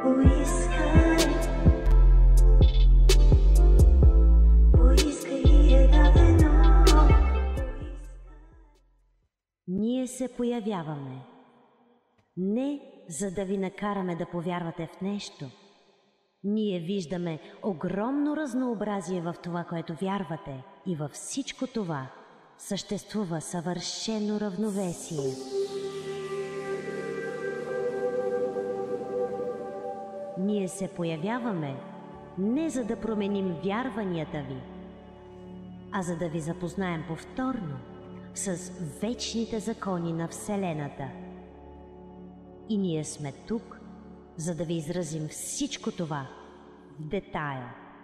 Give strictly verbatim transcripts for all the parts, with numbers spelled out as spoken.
Поискай, поискай и е дадено. Ние се появяваме не за да ви накараме да повярвате в нещо. Ние виждаме огромно разнообразие в това, което вярвате, и във всичко това съществува съвършено равновесие. Ние се появяваме не за да променим вярванията ви, а за да ви запознаем повторно с вечните закони на Вселената. И ние сме тук, за да ви изразим всичко това в детайл.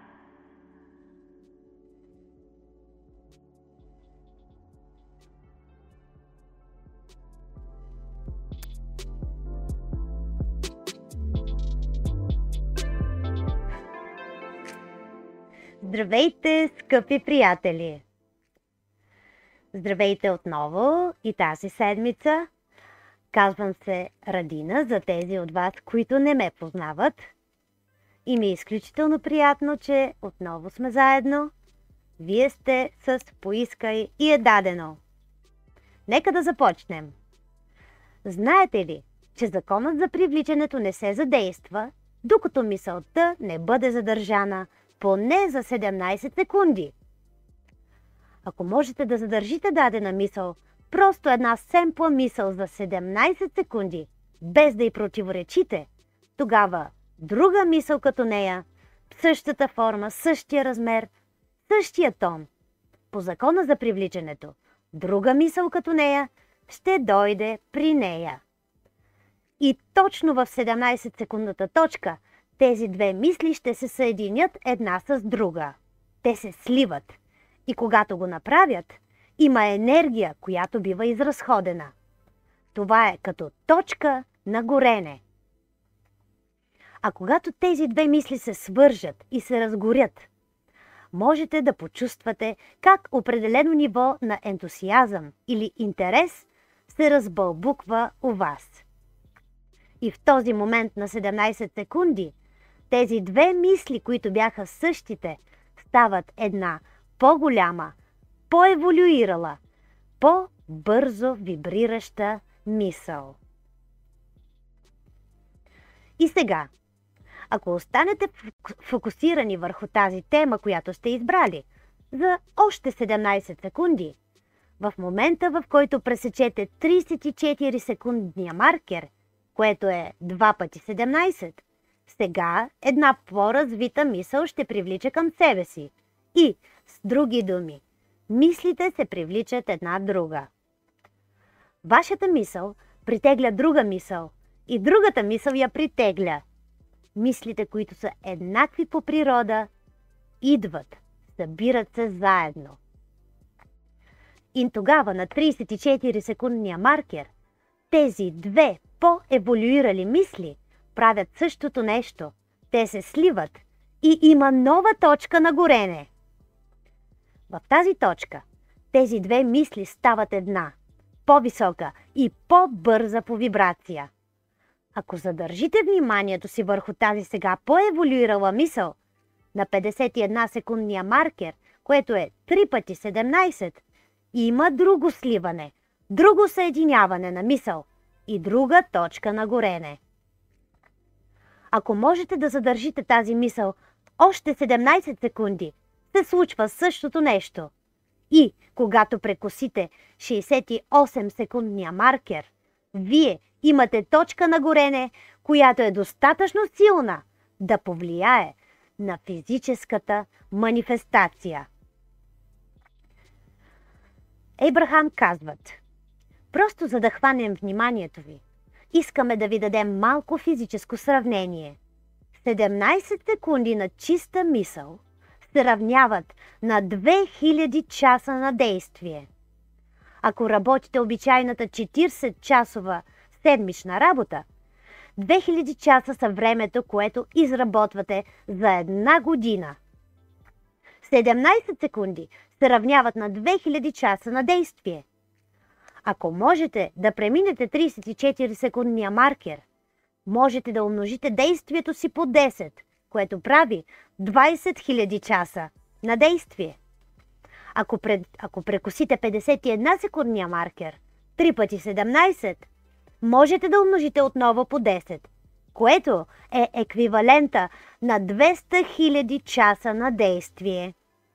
Здравейте, скъпи приятели! Здравейте отново и тази седмица. Казвам се Радина, за тези от вас, които не ме познават. И ми е изключително приятно, че отново сме заедно. Вие сте с Поискай и е дадено. Нека да започнем. Знаете ли, че законът за привличането не се задейства, докато мисълта не бъде задържана поне за седемнайсет секунди? Ако можете да задържите дадена мисъл, просто една семпла мисъл за седемнайсет секунди, без да й противоречите, тогава друга мисъл като нея, същата форма, същия размер, същия тон, по закона за привличането, друга мисъл като нея ще дойде при нея. И точно в седемнайсет секундната точка тези две мисли ще се съединят една с друга. Те се сливат. И когато го направят, има енергия, която бива изразходена. Това е като точка на горене. А когато тези две мисли се свържат и се разгорят, можете да почувствате как определено ниво на ентусиазъм или интерес се разбълбуква у вас. И в този момент на седемнайсет секунди, тези две мисли, които бяха същите, стават една по-голяма, по-еволюирала, по-бързо вибрираща мисъл. И сега, ако останете фокусирани върху тази тема, която сте избрали, за още седемнайсет секунди, в момента, в който пресечете трийсет и четири секундния маркер, което е два пъти седемнайсет, сега една по-развита мисъл ще привлича към себе си. И, с други думи, мислите се привличат една друга. Вашата мисъл притегля друга мисъл и другата мисъл я притегля. Мислите, които са еднакви по природа, идват, събират се заедно. И тогава на трийсет и четири секундния маркер тези две по-еволюирали мисли правят същото нещо. Те се сливат и има нова точка на горене. В тази точка тези две мисли стават една, по-висока и по-бърза по вибрация. Ако задържите вниманието си върху тази сега по-еволюирала мисъл на петдесет и една секундния маркер, което е три пъти седемнайсет, има друго сливане, друго съединяване на мисъл и друга точка на горене. Ако можете да задържите тази мисъл още седемнайсет секунди, се случва същото нещо. И когато прекосите шейсет и осем секундния маркер, вие имате точка на горене, която е достатъчно силна да повлияе на физическата манифестация. Ейбрахам казват: просто за да хванем вниманието ви, искаме да ви дадем малко физическо сравнение. седемнайсет секунди на чиста мисъл се равняват на две хиляди часа на действие. Ако работите обичайната четирийсетчасова седмична работа, две хиляди часа са времето, което изработвате за една година. седемнайсет секунди се равняват на две хиляди часа на действие. Ако можете да преминете трийсет и четири секундния маркер, можете да умножите действието си по десет, което прави двайсет хиляди часа на действие. Ако, пред, ако прекусите петдесет и една секундния маркер, три пъти седемнайсет, можете да умножите отново по десет, което е еквивалента на двеста хиляди часа на действие.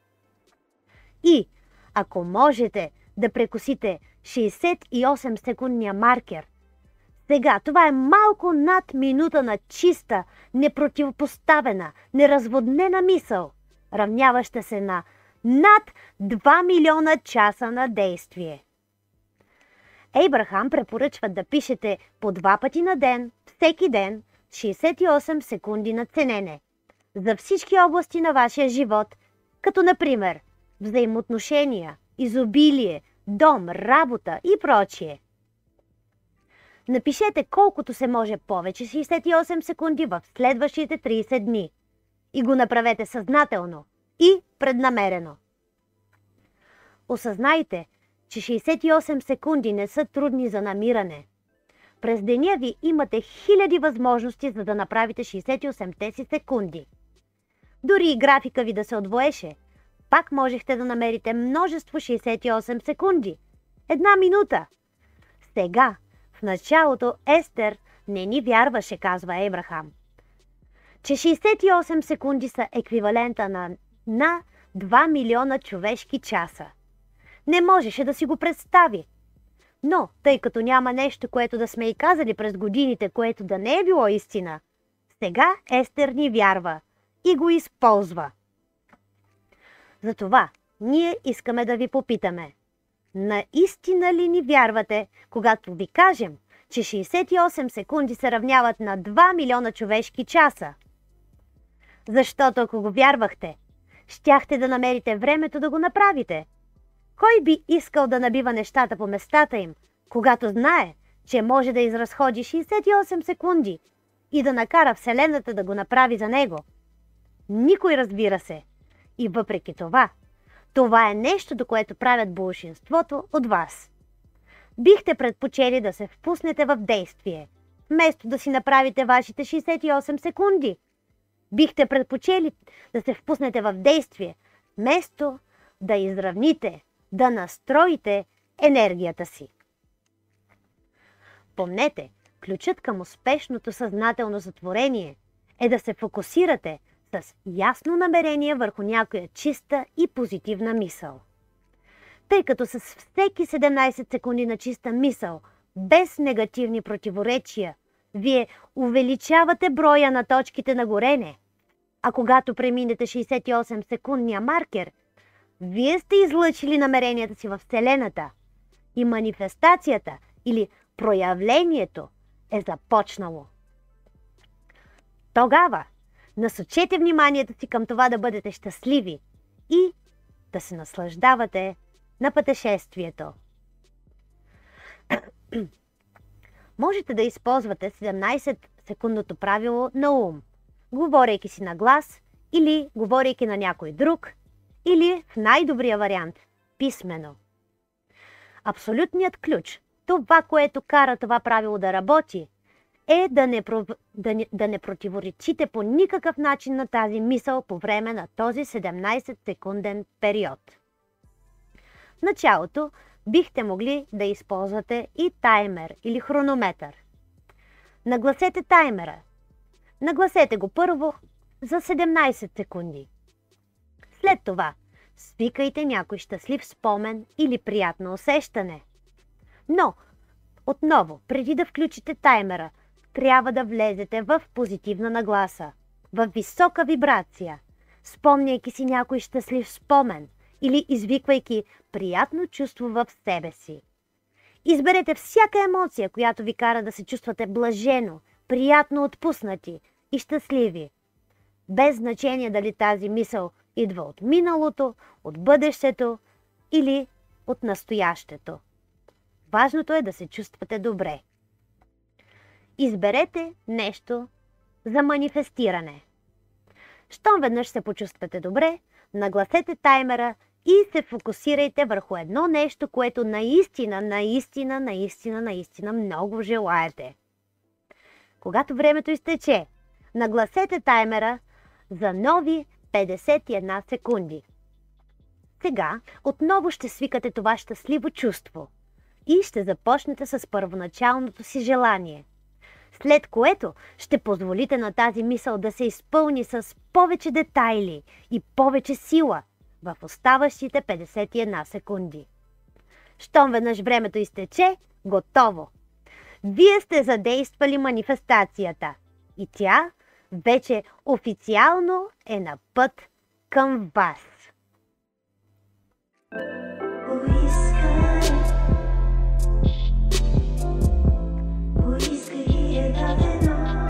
И ако можете да прекусите шейсет и осем секундния маркер, сега това е малко над минута на чиста, непротивопоставена, неразводнена мисъл, равняваща се на над два милиона часа на действие. Ейбрахам препоръчва да пишете по два пъти на ден, всеки ден, шейсет и осем секунди на ценене за всички области на вашия живот, като например взаимоотношения, изобилие, дом, работа и прочие. Напишете колкото се може повече шейсет и осем секунди в следващите трийсет дни и го направете съзнателно и преднамерено. Осъзнайте, че шейсет и осем секунди не са трудни за намиране. През деня ви имате хиляди възможности, за да направите шейсет и осемте си секунди. Дори и графика ви да се отвоеше, пак можехте да намерите множество шейсет и осем секунди. Една минута. Сега, в началото, Естер не ни вярваше, казва Ейбрахам, че шейсет и осем секунди са еквивалента на, на два милиона човешки часа. Не можеше да си го представи. Но, тъй като няма нещо, което да сме и казали през годините, което да не е било истина, сега Естер ни вярва и го използва. Затова ние искаме да ви попитаме: наистина ли ни вярвате, когато ви кажем, че шейсет и осем секунди се равняват на два милиона човешки часа? Защото ако го вярвахте, щяхте да намерите времето да го направите. Кой би искал да набива нещата по местата им, когато знае, че може да изразходи шейсет и осем секунди и да накара Вселената да го направи за него? Никой, разбира се. И въпреки това, това е нещо, до което правят болшинството от вас. Бихте предпочели да се впуснете в действие, вместо да си направите вашите шейсет и осем секунди. Бихте предпочели да се впуснете в действие, вместо да изравните, да настроите енергията си. Помнете, ключът към успешното съзнателно затворение е да се фокусирате с ясно намерение върху някоя чиста и позитивна мисъл. Тъй като с всеки седемнайсет секунди на чиста мисъл, без негативни противоречия, вие увеличавате броя на точките на горене, а когато преминете шейсет и осем секундния маркер, вие сте излъчили намеренията си във Вселената и манифестацията или проявлението е започнало. Тогава насочете вниманието си към това да бъдете щастливи и да се наслаждавате на пътешествието. Можете да използвате седемнайсет-секундното правило на ум, говорейки си на глас или говорейки на някой друг, или в най-добрия вариант – писмено. Абсолютният ключ, това, което кара това правило да работи, е да не, да, не, да не противоречите по никакъв начин на тази мисъл по време на този седемнайсет-секунден период. В началото бихте могли да използвате и таймер или хронометър. Нагласете таймера. Нагласете го първо за седемнайсет секунди. След това свикайте някой щастлив спомен или приятно усещане. Но, отново, преди да включите таймера, трябва да влезете в позитивна нагласа, в висока вибрация, спомняйки си някой щастлив спомен или извиквайки приятно чувство в себе си. Изберете всяка емоция, която ви кара да се чувствате блажено, приятно отпуснати и щастливи. Без значение дали тази мисъл идва от миналото, от бъдещето или от настоящето. Важното е да се чувствате добре. Изберете нещо за манифестиране. Щом веднъж се почувствате добре, нагласете таймера и се фокусирайте върху едно нещо, което наистина, наистина, наистина, наистина много желаете. Когато времето изтече, нагласете таймера за нови петдесет и една секунди. Сега отново ще свикате това щастливо чувство и ще започнете с първоначалното си желание, след което ще позволите на тази мисъл да се изпълни с повече детайли и повече сила в оставащите петдесет и една секунди. Щом веднъж времето изтече, готово! Вие сте задействали манифестацията и тя вече официално е на път към вас. Поискай, поискай и е дадено.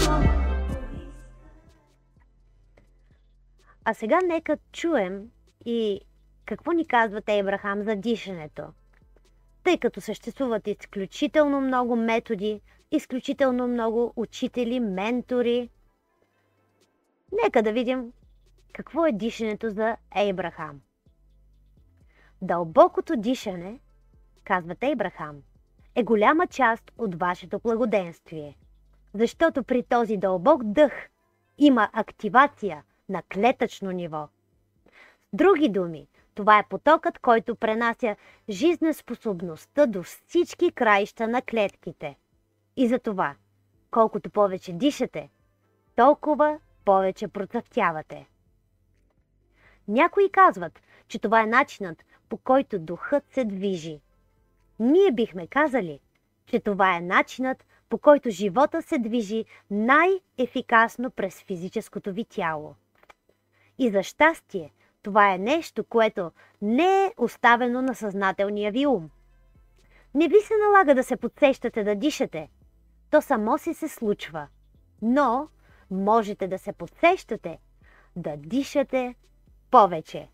А сега нека чуем и какво ни казват Ейбрахам за дишането. Тъй като съществуват изключително много методи, изключително много учители, ментори. Нека да видим какво е дишането за Ейбрахам. Дълбокото дишане, казват Ейбрахам, е голяма част от вашето благоденствие, защото при този дълбок дъх има активация на клетъчно ниво. С други думи, това е потокът, който пренася жизнеспособността до всички краища на клетките. И затова, колкото повече дишате, толкова повече процъфтявате. Някои казват, че това е начинът, по който духът се движи. Ние бихме казали, че това е начинът, по който живота се движи най-ефикасно през физическото ви тяло. И за щастие, това е нещо, което не е оставено на съзнателния ви ум. Не ви се налага да се подсещате да дишате. То само си се случва. Но можете да се подсещате да дишате повече.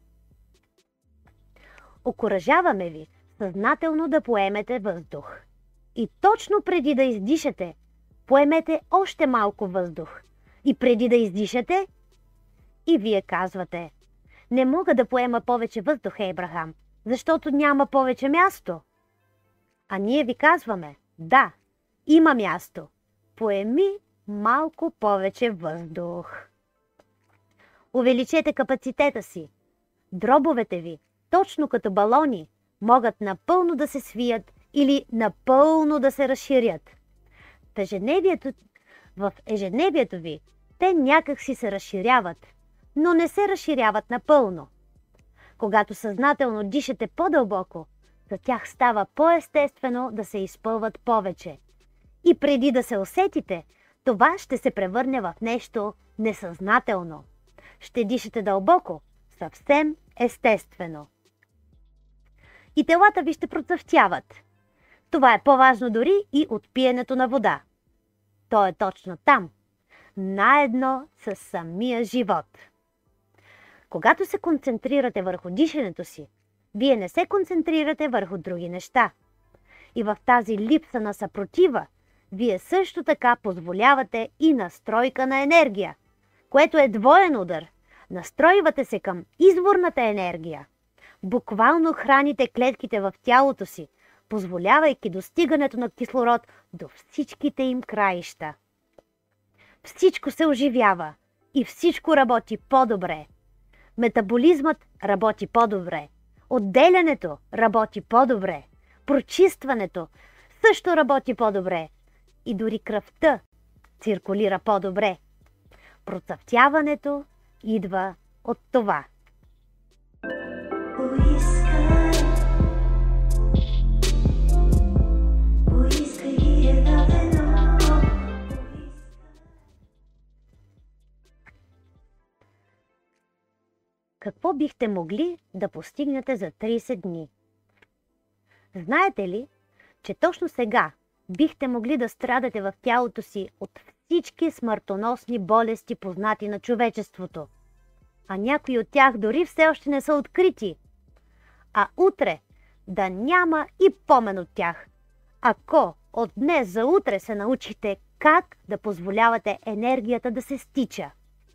Окуражаваме ви съзнателно да поемете въздух. И точно преди да издишате, поемете още малко въздух. И преди да издишате, и вие казвате: не мога да поема повече въздух, Ейбрахам, защото няма повече място. А ние ви казваме: да, има място. Поеми малко повече въздух. Увеличете капацитета си. Дробовете ви, точно като балони, могат напълно да се свият или напълно да се разширят. В ежедневието, в ежедневието ви те някак си се разширяват, но не се разширяват напълно. Когато съзнателно дишате по-дълбоко, за тях става по-естествено да се изпълват повече. И преди да се усетите, това ще се превърне в нещо несъзнателно. Ще дишате дълбоко, съвсем естествено. И телата ви ще процъфтяват. Това е по-важно дори и от пиенето на вода. То е точно там, наедно с самия живот. Когато се концентрирате върху дишането си, вие не се концентрирате върху други неща. И в тази липса на съпротива, вие също така позволявате и настройка на енергия, което е двоен удар. Настройвате се към изворната енергия. Буквално храните клетките в тялото си, позволявайки достигането на кислород до всичките им краища. Всичко се оживява и всичко работи по-добре. Метаболизмът работи по-добре. Отделянето работи по-добре. Прочистването също работи по-добре. И дори кръвта циркулира по-добре. Процъфтяването идва от това. Поискай, поискай и е дадено. Какво бихте могли да постигнете за трийсет дни? Знаете ли, че точно сега бихте могли да страдате в тялото си от всички смъртоносни болести, познати на човечеството, а някои от тях дори все още не са открити, а утре да няма и помен от тях, ако от днес за утре се научите как да позволявате енергията да се стича.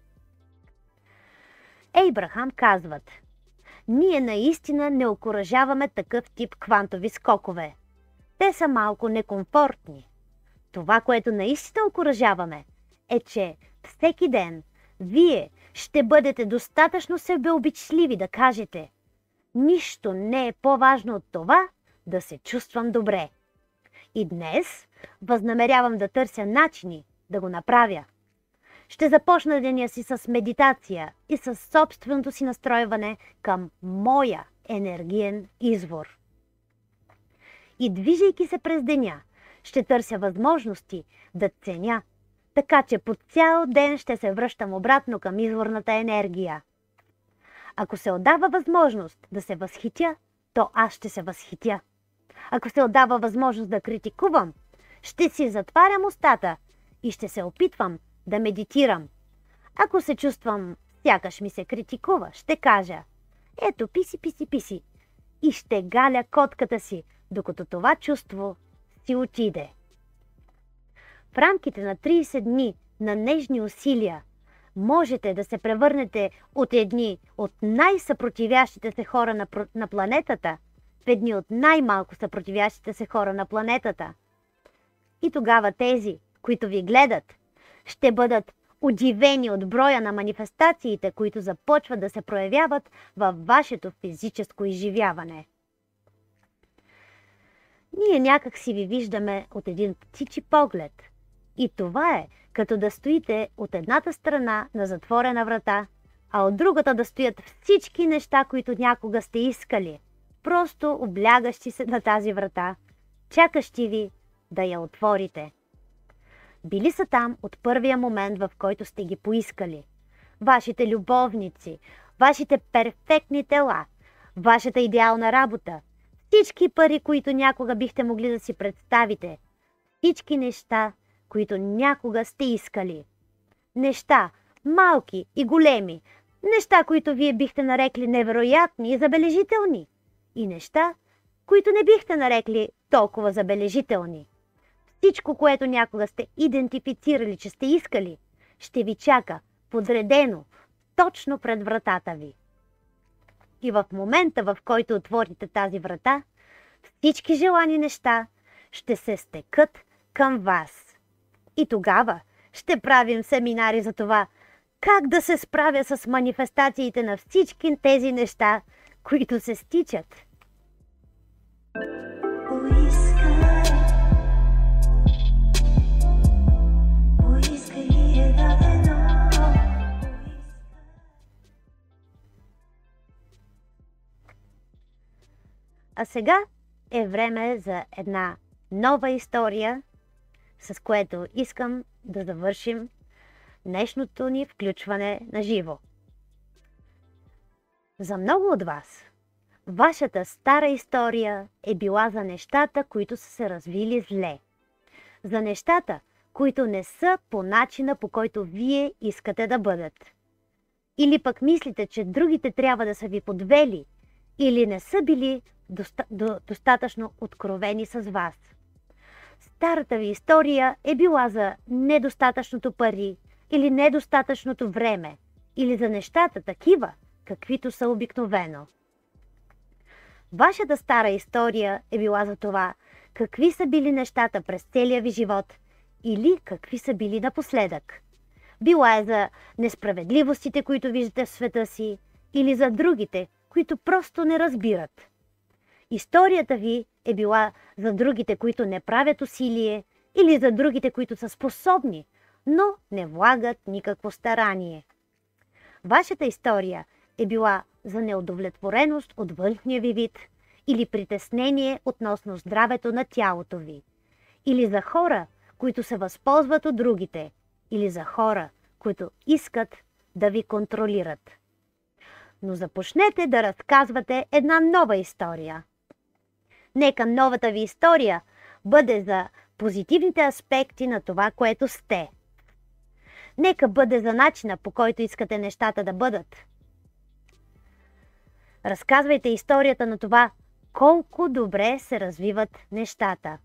Ейбрахам казват: ние наистина не окуражаваме такъв тип квантови скокове. Те са малко некомфортни. Това, което наистина окуражаваме, е, че всеки ден вие ще бъдете достатъчно себеобичливи да кажете: нищо не е по-важно от това да се чувствам добре. И днес възнамерявам да търся начини да го направя. Ще започна деня си с медитация и с собственото си настройване към моя енергиен извор. И движейки се през деня, ще търся възможности да ценя, така че по цял ден ще се връщам обратно към изворната енергия. Ако се отдава възможност да се възхитя, то аз ще се възхитя. Ако се отдава възможност да критикувам, ще си затварям устата и ще се опитвам да медитирам. Ако се чувствам, сякаш ми се критикува, ще кажа: ето, писи, писи, писи, и ще галя котката си, докато това чувство си отиде. В рамките на трийсет дни на нежни усилия можете да се превърнете от едни от най-съпротивящите се хора на, на планетата в едни от най-малко съпротивящите се хора на планетата. И тогава тези, които ви гледат, ще бъдат удивени от броя на манифестациите, които започват да се проявяват във вашето физическо изживяване. Ние някак си ви виждаме от един птичи поглед. И това е като да стоите от едната страна на затворена врата, а от другата да стоят всички неща, които някога сте искали, просто облягащи се на тази врата, чакащи ви да я отворите. Били са там от първия момент, в който сте ги поискали. Вашите любовници, вашите перфектни тела, вашата идеална работа, всички пари, които някога бихте могли да си представите, всички неща, които някога сте искали. Неща, малки и големи, неща, които вие бихте нарекли невероятни и забележителни, и неща, които не бихте нарекли толкова забележителни. Всичко, което някога сте идентифицирали, че сте искали, ще ви чака подредено точно пред вратата ви. И в момента, в който отворите тази врата, всички желани неща ще се стекат към вас. И тогава ще правим семинари за това как да се справя с манифестациите на всички тези неща, които се стичат. Поискай, поискай едва едно, поискай. А сега е време за една нова история, с което искам да завършим днешното ни включване на живо. За много от вас, вашата стара история е била за нещата, които са се развили зле. За нещата, които не са по начина, по който вие искате да бъдат. Или пък мислите, че другите трябва да са ви подвели, или не са били доста, до, достатъчно откровени с вас. Старата ви история е била за недостатъчното пари, или недостатъчното време, или за нещата такива, каквито са обикновено. Вашата стара история е била за това, какви са били нещата през целия ви живот или какви са били напоследък. Била е за несправедливостите, които виждате в света си, или за другите, които просто не разбират. Историята ви е била за другите, които не правят усилие, или за другите, които са способни, но не влагат никакво старание. Вашата история е била за неудовлетвореност от външния ви вид, или притеснение относно здравето на тялото ви, или за хора, които се възползват от другите, или за хора, които искат да ви контролират. Но започнете да разказвате една нова история. Нека новата ви история бъде за позитивните аспекти на това, което сте. Нека бъде за начина, по който искате нещата да бъдат. Разказвайте историята на това, колко добре се развиват нещата.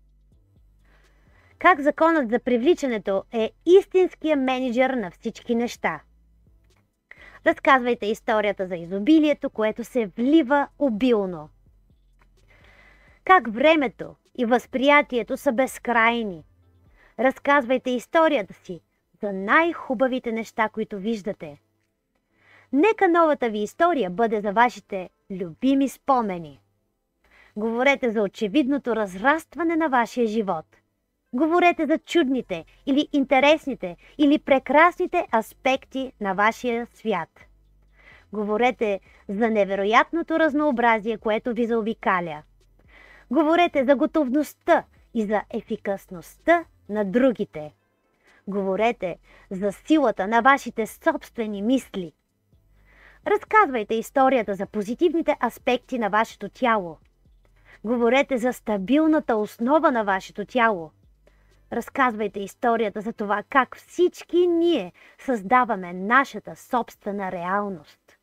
Как законът за привличането е истинския мениджър на всички неща. Разказвайте историята за изобилието, което се влива обилно. Как времето и възприятието са безкрайни. Разказвайте историята си за най-хубавите неща, които виждате. Нека новата ви история бъде за вашите любими спомени. Говорете за очевидното разрастване на вашия живот. Говорете за чудните или интересните или прекрасните аспекти на вашия свят. Говорете за невероятното разнообразие, което ви заобикаля. Говорете за готовността и за ефикасността на другите. Говорете за силата на вашите собствени мисли. Разказвайте историята за позитивните аспекти на вашето тяло. Говорете за стабилната основа на вашето тяло. Разказвайте историята за това как всички ние създаваме нашата собствена реалност.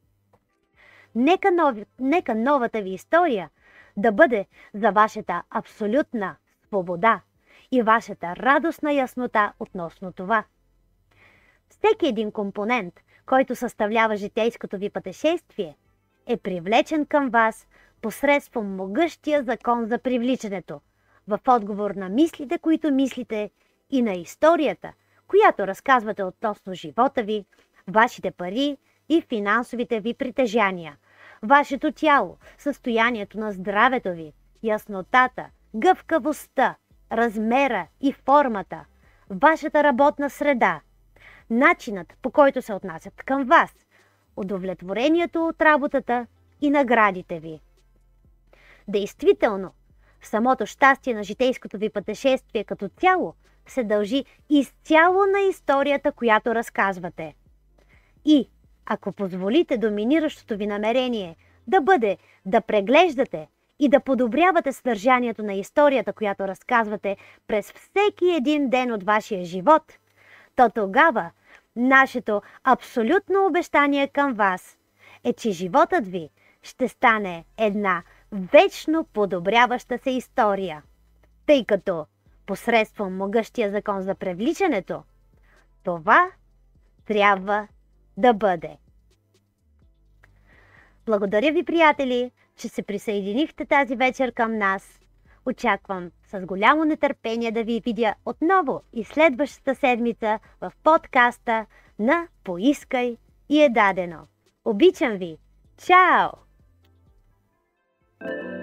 Нека, нови, нека новата ви история да бъде за вашата абсолютна свобода и вашата радостна яснота относно това. Всеки един компонент, който съставлява житейското ви пътешествие, е привлечен към вас посредством могъщия закон за привличането, в отговор на мислите, които мислите, и на историята, която разказвате относно живота ви, вашите пари и финансовите ви притежания, вашето тяло, състоянието на здравето ви, яснотата, гъвкавостта, размера и формата, вашата работна среда, начинът, по който се отнасят към вас, удовлетворението от работата и наградите ви. Действително, самото щастие на житейското ви пътешествие като цяло се дължи изцяло на историята, която разказвате. И, ако позволите доминиращото ви намерение да бъде да преглеждате и да подобрявате съдържанието на историята, която разказвате през всеки един ден от вашия живот, то тогава нашето абсолютно обещание към вас е, че животът ви ще стане една вечно подобряваща се история, тъй като посредством могъщия закон за привличането, това трябва да бъде. Благодаря ви, приятели, че се присъединихте тази вечер към нас. Очаквам с голямо нетърпение да ви видя отново и следващата седмица в подкаста на Поискай и е дадено. Обичам ви! Чао!